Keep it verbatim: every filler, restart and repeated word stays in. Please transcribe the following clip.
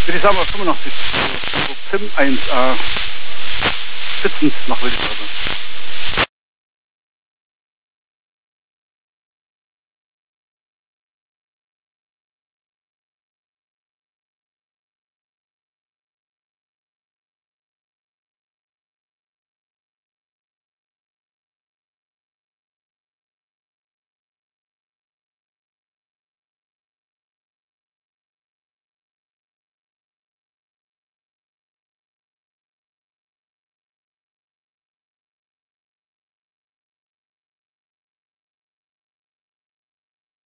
Würde ich sagen, mal fünfundachtzig. Zim eins A. Sitzend nach Wildeshausen.